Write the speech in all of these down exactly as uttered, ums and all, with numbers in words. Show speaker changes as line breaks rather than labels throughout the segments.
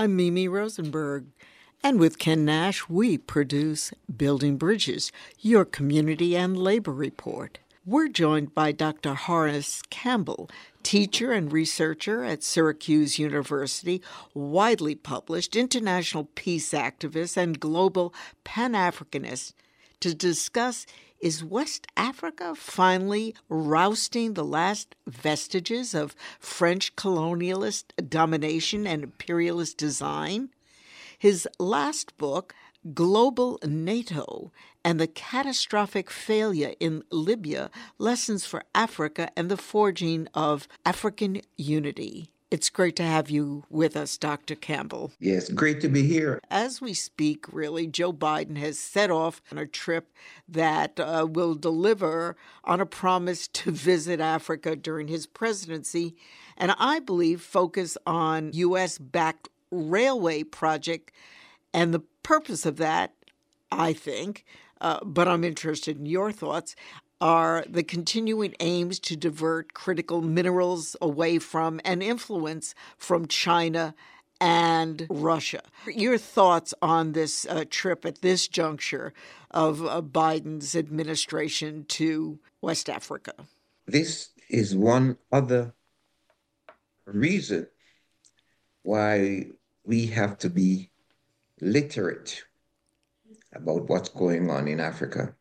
I'm Mimi Rosenberg, and with Ken Nash, we produce Building Bridges, your community and labor report. We're joined by Doctor Horace Campbell, teacher and researcher at Syracuse University, widely published international peace activist and global Pan-Africanist, to discuss, is West Africa finally rousting the last vestiges of French colonialist domination and imperialist design? His last book, Global NATO and the Catastrophic Failure in Libya, Lessons for Africa and the Forging of African Unity. It's great to have you with us, Doctor Campbell.
Yes, great to be here.
As we speak, really, Joe Biden has set off on a trip that uh, will deliver on a promise to visit Africa during his presidency, and I believe focus on U S-backed railway project. And the purpose of that, I think, uh, but I'm interested in your thoughts, are the continuing aims to divert critical minerals away from and influence from China and Russia. Your thoughts on this uh, trip at this juncture of uh, Biden's administration to West Africa?
This is one other reason why we have to be literate about what's going on in Africa.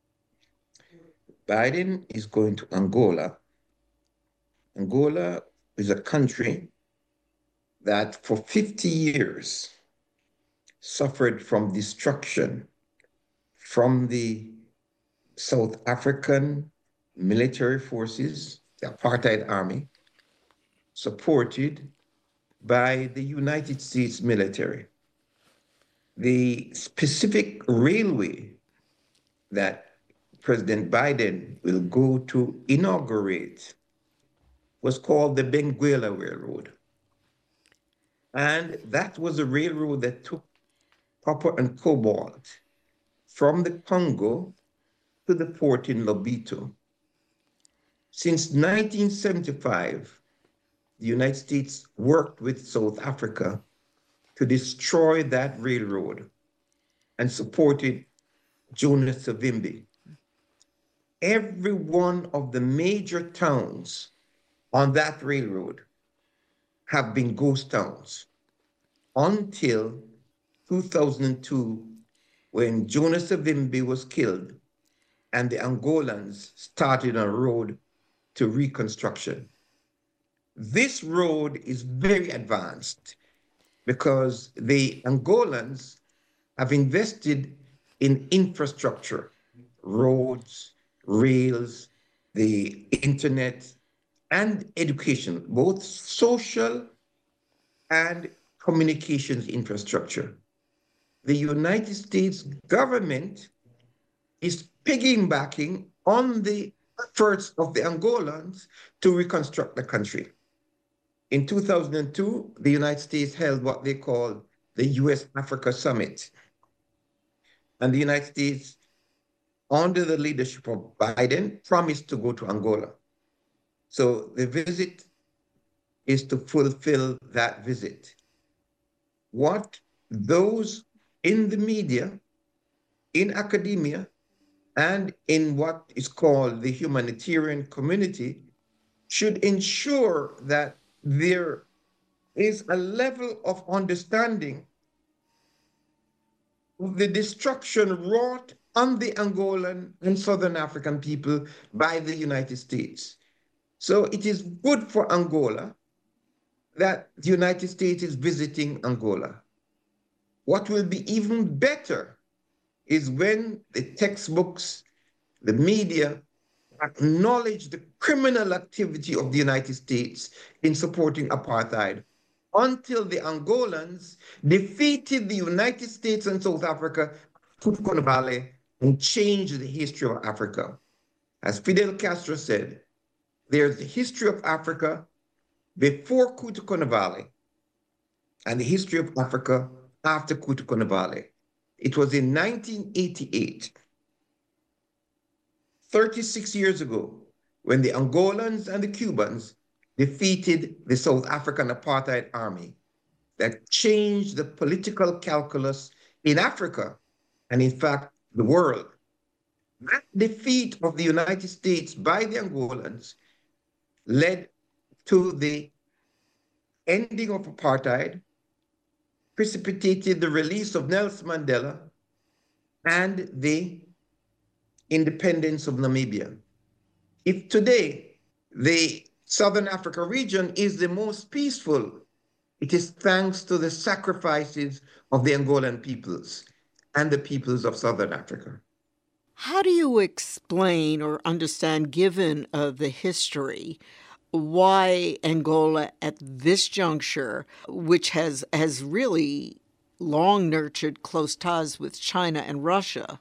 Biden is going to Angola. Angola is a country that for fifty years suffered from destruction from the South African military forces, the apartheid army, supported by the United States military. The specific railway that President Biden will go to inaugurate was called the Benguela Railroad. And that was a railroad that took copper and cobalt from the Congo to the port in Lobito. Since nineteen seventy-five, the United States worked with South Africa to destroy that railroad and supported Jonas Savimbi. Every one of the major towns on that railroad have been ghost towns until two thousand two, when Jonas Savimbi was killed and the Angolans started a road to reconstruction. This road is very advanced because the Angolans have invested in infrastructure, roads, rails, the internet, and education, both social and communications infrastructure. The United States government is piggybacking on the efforts of the Angolans to reconstruct the country. In two thousand two, the United States held what they call the U S Africa Summit. And the United States, under the leadership of Biden, promised to go to Angola. So the visit is to fulfill that visit. What those in the media, in academia, and in what is called the humanitarian community should ensure that there is a level of understanding of the destruction wrought on the Angolan and Southern African people by the United States. So it is good for Angola that the United States is visiting Angola. What will be even better is when the textbooks, the media, acknowledge the criminal activity of the United States in supporting apartheid until the Angolans defeated the United States and South Africa, Kutupon Valley, and changed the history of Africa. As Fidel Castro said, there's the history of Africa before Kutupon Valley and the history of Africa after Kutupon Valley. It was in nineteen eighty-eight, thirty-six years ago, when the Angolans and the Cubans defeated the South African apartheid army. that changed the political calculus in Africa and, in fact, the world. That defeat of the United States by the Angolans led to the ending of apartheid, precipitated the release of Nelson Mandela, and the independence of Namibia. If today the Southern Africa region is the most peaceful, it is thanks to the sacrifices of the Angolan peoples and the peoples of Southern Africa.
How do you explain or understand, given uh, the history, why Angola at this juncture, which has, has really long nurtured close ties with China and Russia,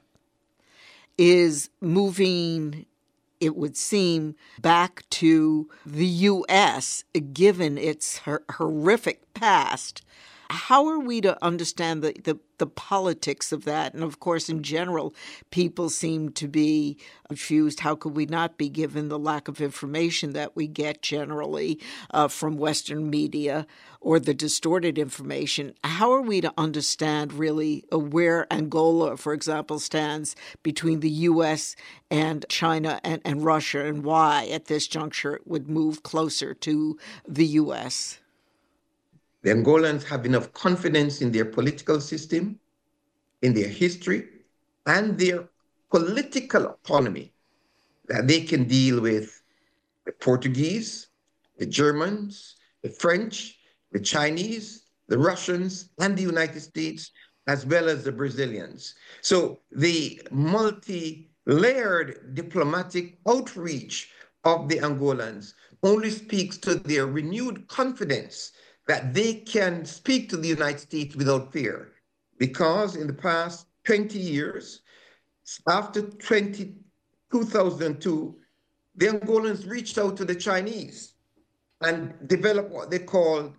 is moving, it would seem, back to the U S, given its her- horrific past? How are we to understand the, the, the politics of that? And of course, in general, people seem to be confused. How could we not be, given the lack of information that we get generally uh, from Western media or the distorted information? How are we to understand really uh, where Angola, for example, stands between the U S and China and, and Russia, and why at this juncture it would move closer to the U S?
The Angolans have enough confidence in their political system, in their history, and their political autonomy that they can deal with the Portuguese, the Germans, the French, the Chinese, the Russians, and the United States, as well as the Brazilians. So the multi-layered diplomatic outreach of the Angolans only speaks to their renewed confidence that they can speak to the United States without fear. Because in the past twenty years, after two thousand two, the Angolans reached out to the Chinese and developed what they called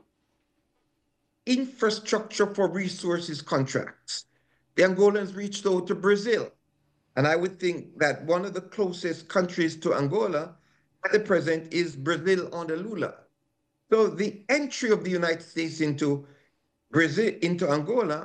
infrastructure for resources contracts. The Angolans reached out to Brazil. And I would think that one of the closest countries to Angola at the present is Brazil under Lula. So the entry of the United States into Brazil, into Angola,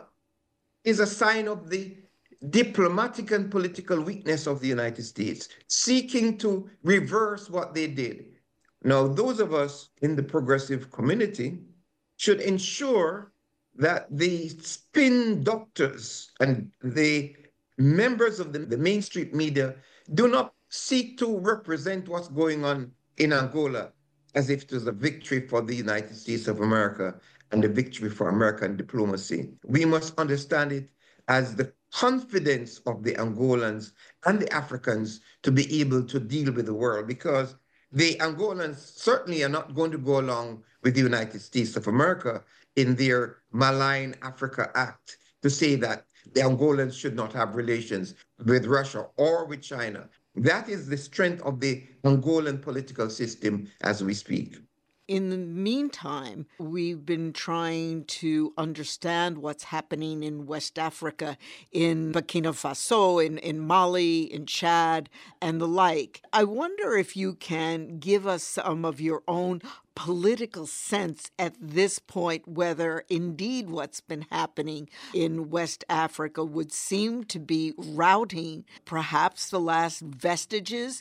is a sign of the diplomatic and political weakness of the United States, seeking to reverse what they did. Now, those of us in the progressive community should ensure that the spin doctors and the members of the, the mainstream media do not seek to represent what's going on in Angola as if it was a victory for the United States of America and a victory for American diplomacy. We must understand it as the confidence of the Angolans and the Africans to be able to deal with the world, because the Angolans certainly are not going to go along with the United States of America in their Malign Africa Act to say that the Angolans should not have relations with Russia or with China. That is the strength of the Angolan political system as we speak.
In the meantime, we've been trying to understand what's happening in West Africa, in Burkina Faso, in, in Mali, in Chad, and the like. I wonder if you can give us some of your own political sense at this point, whether indeed what's been happening in West Africa would seem to be routing perhaps the last vestiges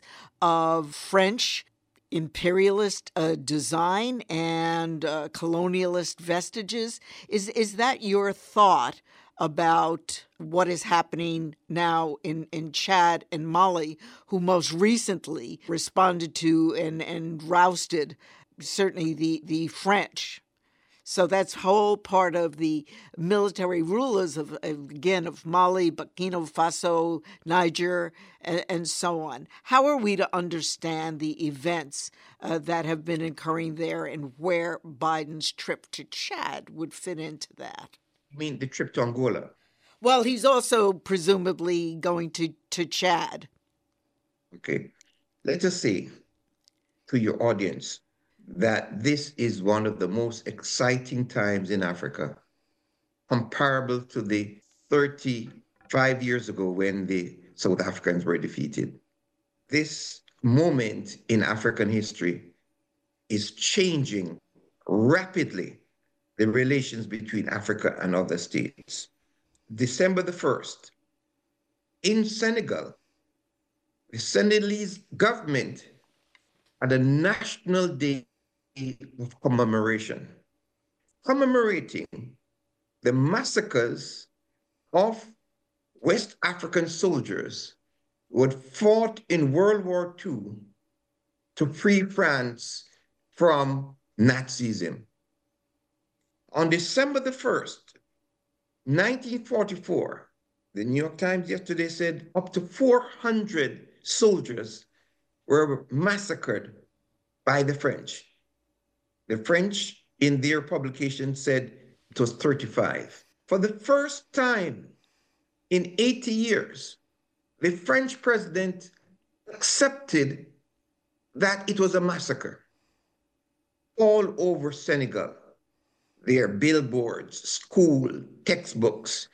of French imperialist uh, design and uh, colonialist vestiges. Is is that your thought about what is happening now in, in Chad and Mali, who most recently responded to and, and rousted certainly the, the French? So that's whole part of the military rulers of, again, of Mali, Burkina Faso, Niger, and, and so on. How are we to understand the events uh, that have been occurring there, and where Biden's trip to Chad would fit into that?
You mean the trip to Angola?
Well, he's also presumably going to, to Chad.
Okay. Let us say to your audience that this is one of the most exciting times in Africa, comparable to the thirty-five years ago when the South Africans were defeated. This moment in African history is changing rapidly the relations between Africa and other states. December the first, in Senegal, the Senegalese government had a national day of commemoration, commemorating the massacres of West African soldiers who had fought in World War Two to free France from Nazism. On December the first, nineteen forty-four, the New York Times yesterday said up to four hundred soldiers were massacred by the French. The French, in their publication, said it was thirty-five. For the first time in eighty years, the French president accepted that it was a massacre. All over Senegal, there are billboards, school, textbooks,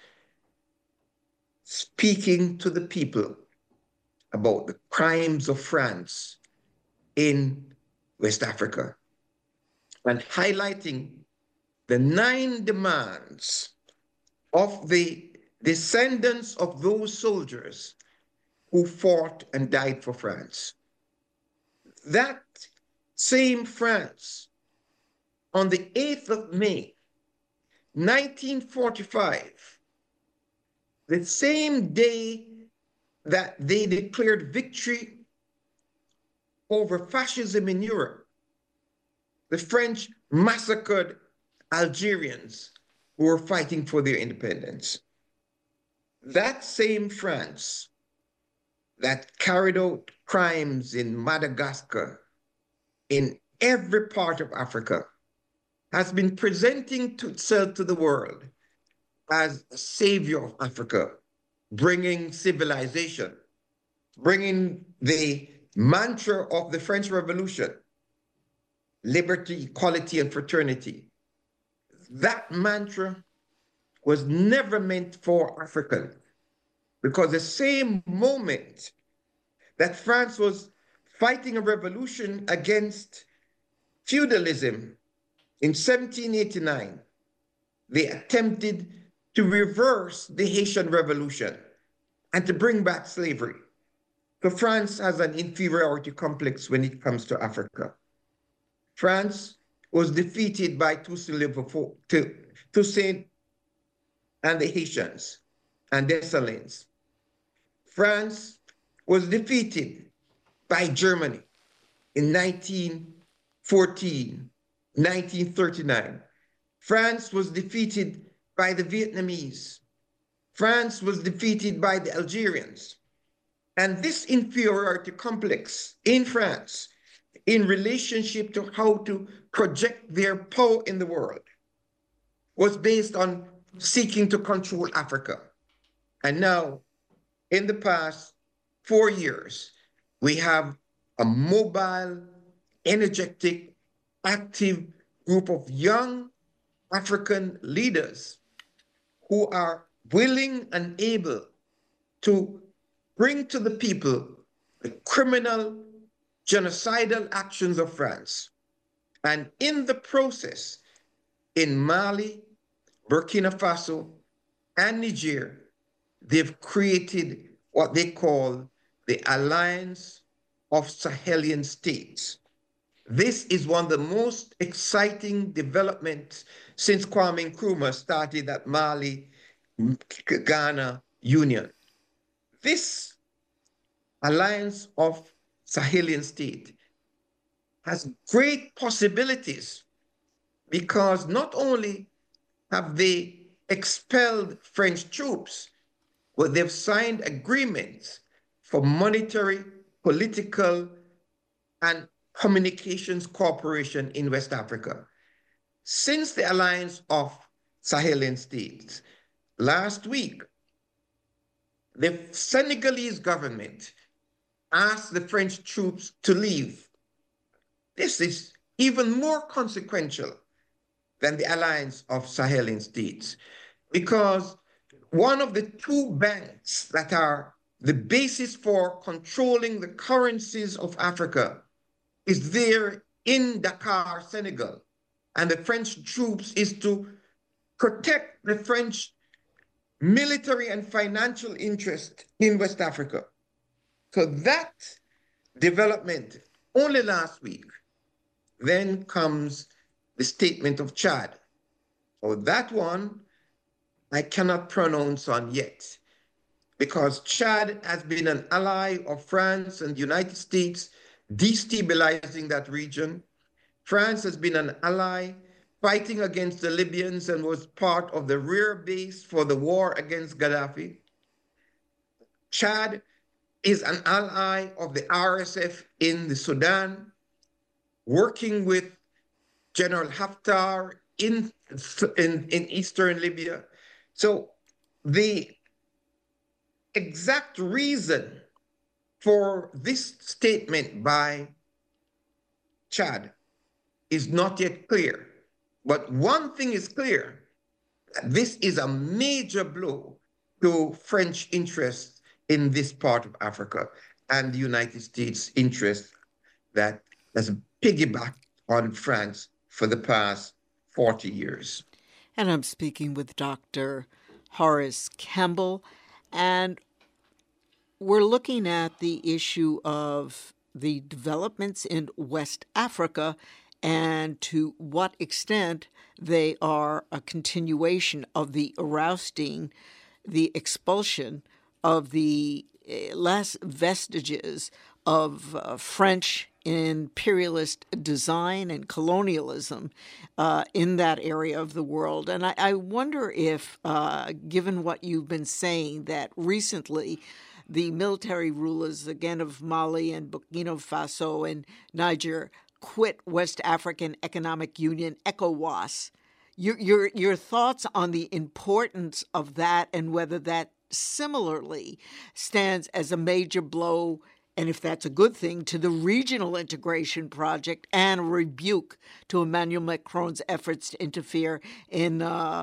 speaking to the people about the crimes of France in West Africa and highlighting the nine demands of the descendants of those soldiers who fought and died for France. That same France, on the eighth of May, nineteen forty-five, the same day that they declared victory over fascism in Europe, the French massacred Algerians who were fighting for their independence. That same France that carried out crimes in Madagascar, in every part of Africa, has been presenting to itself to the world as a savior of Africa, bringing civilization, bringing the mantra of the French Revolution, liberty, equality, and fraternity. That mantra was never meant for Africans, because the same moment that France was fighting a revolution against feudalism in seventeen eighty-nine, they attempted to reverse the Haitian Revolution and to bring back slavery. So France has an inferiority complex when it comes to Africa. France was defeated by Toussaint and the Haitians and Dessalines. France was defeated by Germany in nineteen fourteen, nineteen thirty-nine. France was defeated by the Vietnamese. France was defeated by the Algerians. And this inferiority complex in France, in relationship to how to project their power in the world, was based on seeking to control Africa. And now, in the past four years, we have a mobile, energetic, active group of young African leaders who are willing and able to bring to the people the criminal, genocidal actions of France. And in the process, in Mali, Burkina Faso, and Niger, they've created what they call the Alliance of Sahelian States. This is one of the most exciting developments since Kwame Nkrumah started that Mali-Ghana union. This Alliance of Sahelian State has great possibilities because not only have they expelled French troops, but they've signed agreements for monetary, political, and communications cooperation in West Africa. Since the Alliance of Sahelian States, last week, the Senegalese government asked the French troops to leave. This is even more consequential than the Alliance of Sahelian States, because one of the two banks that are the basis for controlling the currencies of Africa is there in Dakar, Senegal. and the French troops is to protect the French military and financial interest in West Africa. So that development only last week. Then comes the statement of Chad. Oh, that one I cannot pronounce on yet, because Chad has been an ally of France and the United States, destabilizing that region. France has been an ally fighting against the Libyans and was part of the rear base for the war against Gaddafi. Chad is an ally of the R S F in the Sudan, working with General Haftar in, in, in eastern Libya. So the exact reason for this statement by Chad is not yet clear. But one thing is clear: this is a major blow to French interests in this part of Africa and the United States' interest that has piggybacked on France for the past forty years.
And I'm speaking with Doctor Horace Campbell, and we're looking at the issue of the developments in West Africa and to what extent they are a continuation of the ousting, the expulsion of the last vestiges of uh, French imperialist design and colonialism uh, in that area of the world. And I, I wonder if, uh, given what you've been saying, that recently the military rulers, again, of Mali and Burkina Faso and Niger, quit West African Economic Union, ECOWAS. Your, your, your thoughts on the importance of that and whether that similarly stands as a major blow, and if that's a good thing, to the regional integration project and a rebuke to Emmanuel Macron's efforts to interfere in uh,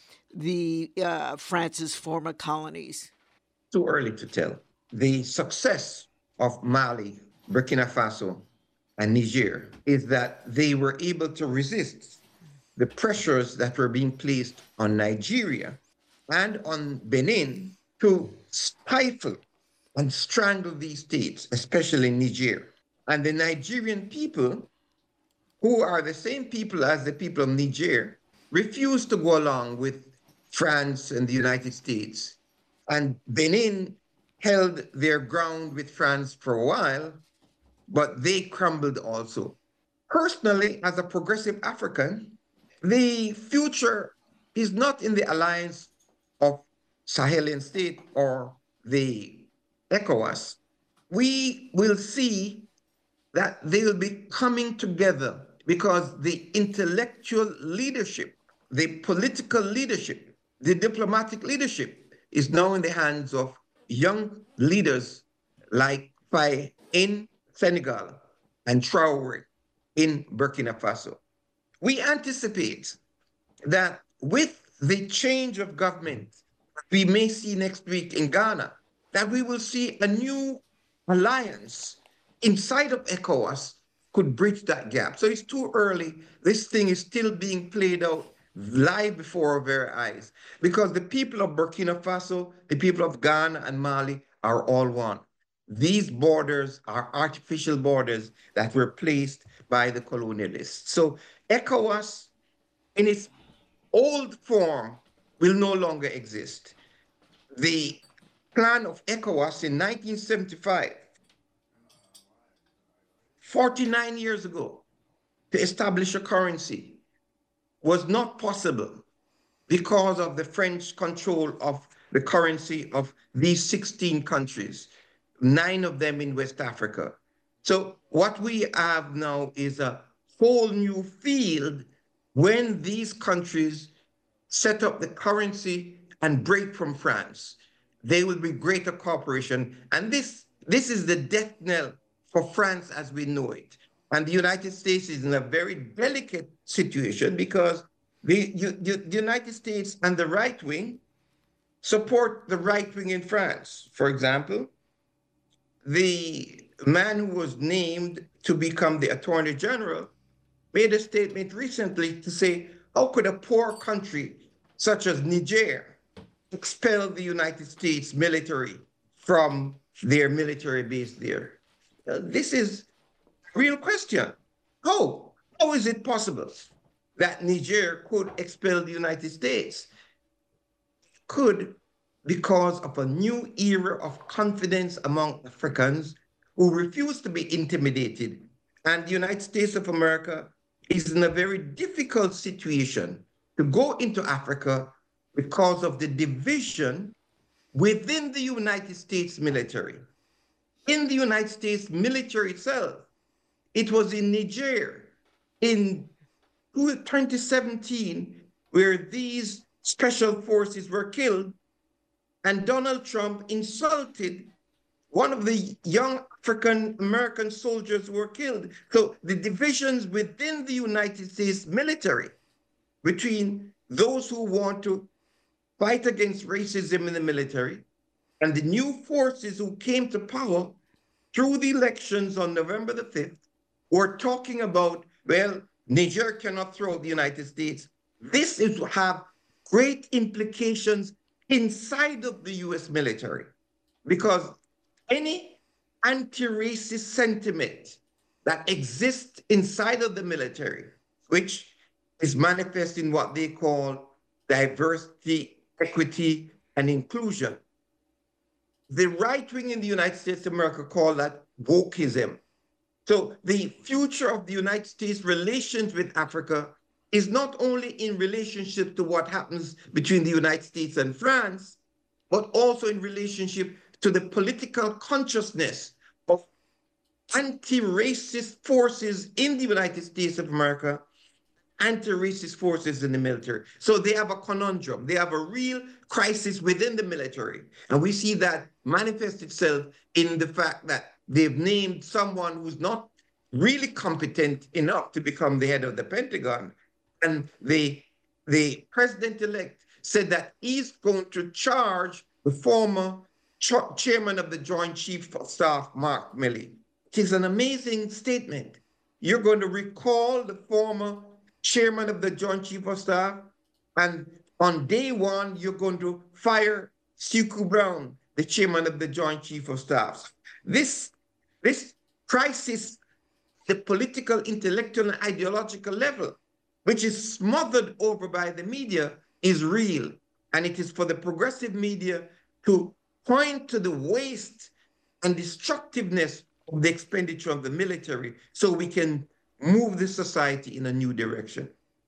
the uh, France's former colonies.
Too early to tell. The success of Mali, Burkina Faso, and Niger is that they were able to resist the pressures that were being placed on Nigeria and on Benin to stifle and strangle these states, especially Niger. And the Nigerian people, who are the same people as the people of Niger, refused to go along with France and the United States. And Benin held their ground with France for a while, but they crumbled also. Personally, as a progressive African, the future is not in the alliance of Sahelian state or the ECOWAS. We will see that they will be coming together because the intellectual leadership, the political leadership, the diplomatic leadership is now in the hands of young leaders like Faye in Senegal and Traoré in Burkina Faso. We anticipate that with the change of government we may see next week in Ghana, that we will see a new alliance inside of ECOWAS could bridge that gap. So it's too early. This thing is still being played out live before our very eyes, because the people of Burkina Faso, the people of Ghana and Mali are all one. These borders are artificial borders that were placed by the colonialists. So ECOWAS, in its old form, will no longer exist. The plan of ECOWAS in nineteen seventy-five, forty-nine years ago, to establish a currency was not possible because of the French control of the currency of these sixteen countries, nine of them in West Africa. So what we have now is a whole new field when these countries set up the currency and break from France. They will be greater cooperation. And this, this is the death knell for France as we know it. And the United States is in a very delicate situation because the, you, you, the United States and the right wing support the right wing in France. For example, the man who was named to become the Attorney General made a statement recently to say, how could a poor country such as Niger expel the United States military from their military base there? Uh, this is a real question. How? How is it possible that Niger could expel the United States? Could, because of a new era of confidence among Africans who refuse to be intimidated. And the United States of America is in a very difficult situation to go into Africa because of the division within the United States military. In the United States military itself, it was in Niger in twenty seventeen where these special forces were killed, and Donald Trump insulted one of the young African American soldiers who were killed. So the divisions within the United States military between those who want to fight against racism in the military and the new forces who came to power through the elections on November the fifth were talking about, well, Niger cannot throw out the United States. This is to have great implications inside of the U S military, because any anti-racist sentiment that exists inside of the military, which is manifest in what they call diversity, equity, and inclusion. The right wing in the United States of America call that wokeism. So the future of the United States relations with Africa is not only in relationship to what happens between the United States and France, but also in relationship to the political consciousness of anti-racist forces in the United States of America, anti-racist forces in the military. So they have a conundrum. They have a real crisis within the military. And we see that manifest itself in the fact that they've named someone who's not really competent enough to become the head of the Pentagon. And the, the president-elect said that he's going to charge the former ch chairman of the Joint Chiefs of Staff, Mark Milley. It is an amazing statement. You're going to recall the former chairman of the Joint Chiefs of Staff, and on day one, you're going to fire Suku Brown, the chairman of the Joint Chiefs of Staff. This, this crisis, the political, intellectual, and ideological level, which is smothered over by the media, is real. And it is for the progressive media to point to the waste and destructiveness of the expenditure of the military so we can move the society in a new direction.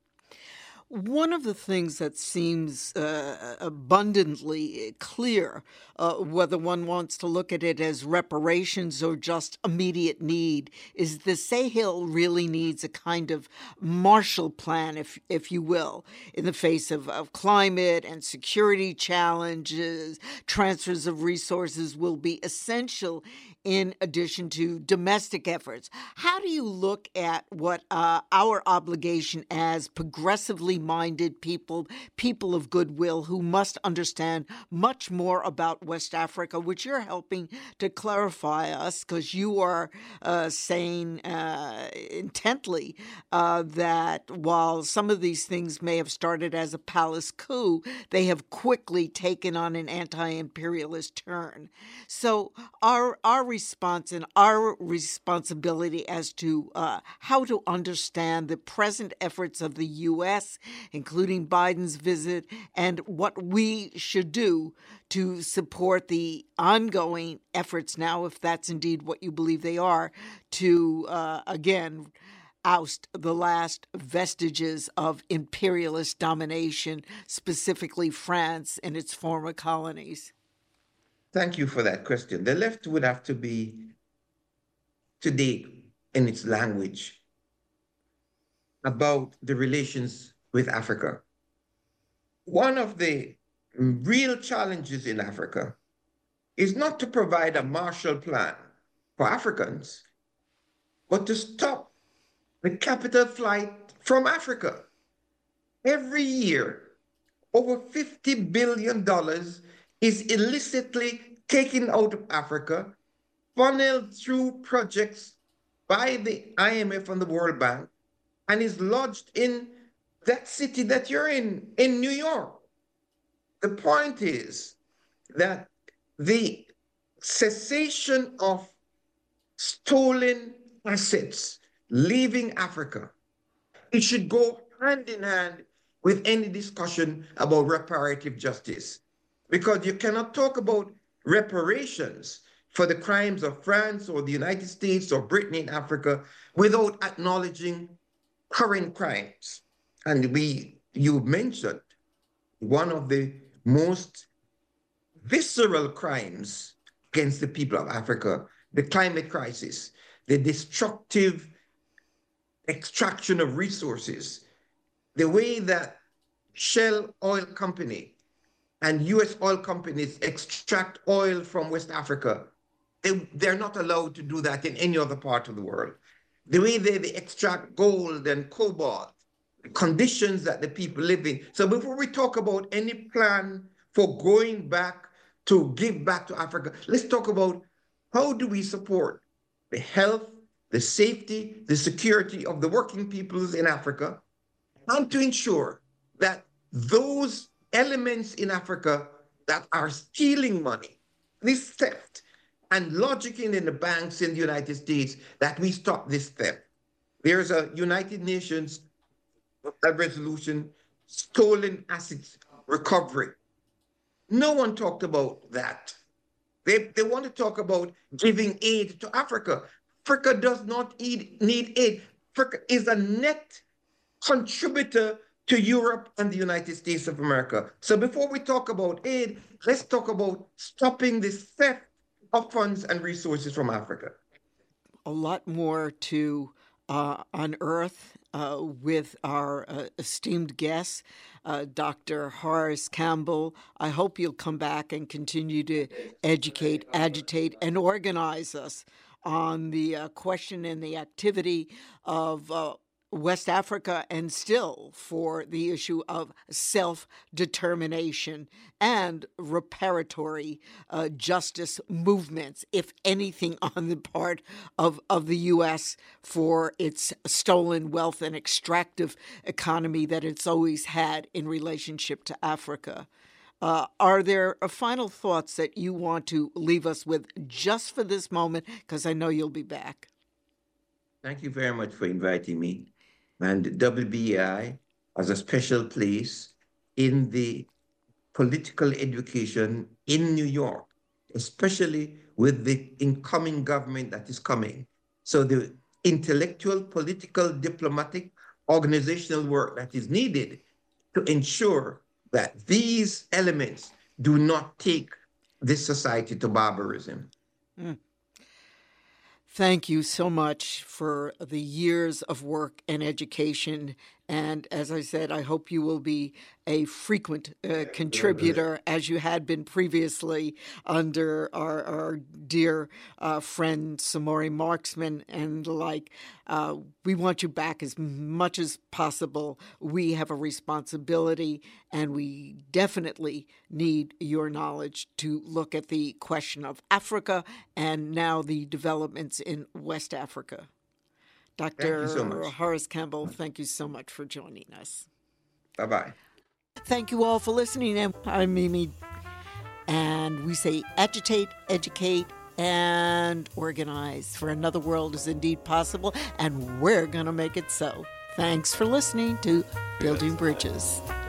One of the things that seems uh, abundantly clear, uh, whether one wants to look at it as reparations or just immediate need, is the Sahel really needs a kind of Marshall Plan, if if you will, in the face of, of climate and security challenges. Transfers of resources will be essential in addition to domestic efforts. How do you look at what uh, our obligation as progressively minded people, people of goodwill who must understand much more about West Africa, which you're helping to clarify us, because you are uh, saying uh, intently uh, that while some of these things may have started as a palace coup, they have quickly taken on an anti-imperialist turn. So our our response and our responsibility as to uh, how to understand the present efforts of the U S, including Biden's visit, and what we should do to support the ongoing efforts now, if that's indeed what you believe they are, to, uh, again, oust the last vestiges of imperialist domination, specifically France and its former colonies.
Thank you for that question. The left would have to be today in its language about the relations with Africa. One of the real challenges in Africa is not to provide a Marshall Plan for Africans, but to stop the capital flight from Africa. Every year, over fifty billion dollars is illicitly taken out of Africa, funneled through projects by the I M F and the World Bank and is lodged in that city that you're in, in New York. The point is that the cessation of stolen assets leaving Africa, it should go hand in hand with any discussion about reparative justice. Because you cannot talk about reparations for the crimes of France or the United States or Britain in Africa without acknowledging current crimes. And we, you mentioned one of the most visceral crimes against the people of Africa, the climate crisis, the destructive extraction of resources, the way that Shell Oil Company and U S oil companies extract oil from West Africa. They, they're not allowed to do that in any other part of the world. The way they, they extract gold and cobalt, the conditions that the people live in. So before we talk about any plan for going back to give back to Africa, let's talk about how do we support the health, the safety, the security of the working peoples in Africa, and to ensure that those elements in Africa that are stealing money, this theft, and lodging in the banks in the United States, that we stop this theft. There's a United Nations a resolution, stolen assets recovery. No one talked about that. They, they want to talk about giving aid to Africa. Africa does not need, need aid. Africa is a net contributor to Europe and the United States of America. So before we talk about aid, let's talk about stopping this theft of funds and resources from Africa.
A lot more to uh, unearth uh, with our uh, esteemed guest, uh, Doctor Horace Campbell. I hope you'll come back and continue to educate, agitate, and organize us on the uh, question and the activity of uh, West Africa, and still for the issue of self-determination and reparatory uh, justice movements, if anything, on the part of, of the U S for its stolen wealth and extractive economy that it's always had in relationship to Africa. Uh, are there uh, final thoughts that you want to leave us with just for this moment? Because I know you'll be back.
Thank you very much for inviting me. And W B I has a special place in the political education in New York, especially with the incoming government that is coming. So the intellectual, political, diplomatic, organizational work that is needed to ensure that these elements do not take this society to barbarism.
Mm. Thank you so much for the years of work and education. And as I said, I hope you will be a frequent uh, contributor, as you had been previously under our, our dear uh, friend Samori Marksman and the like. Uh, we want you back as much as possible. We have a responsibility, and we definitely need your knowledge to look at the question of Africa and now the developments in West Africa. Doctor
so
Horace Campbell, thank you so much for joining us.
Bye-bye.
Thank you all for listening. And I'm Mimi. And we say agitate, educate, and organize. For another world is indeed possible, and we're going to make it so. Thanks for listening to Building Bridges.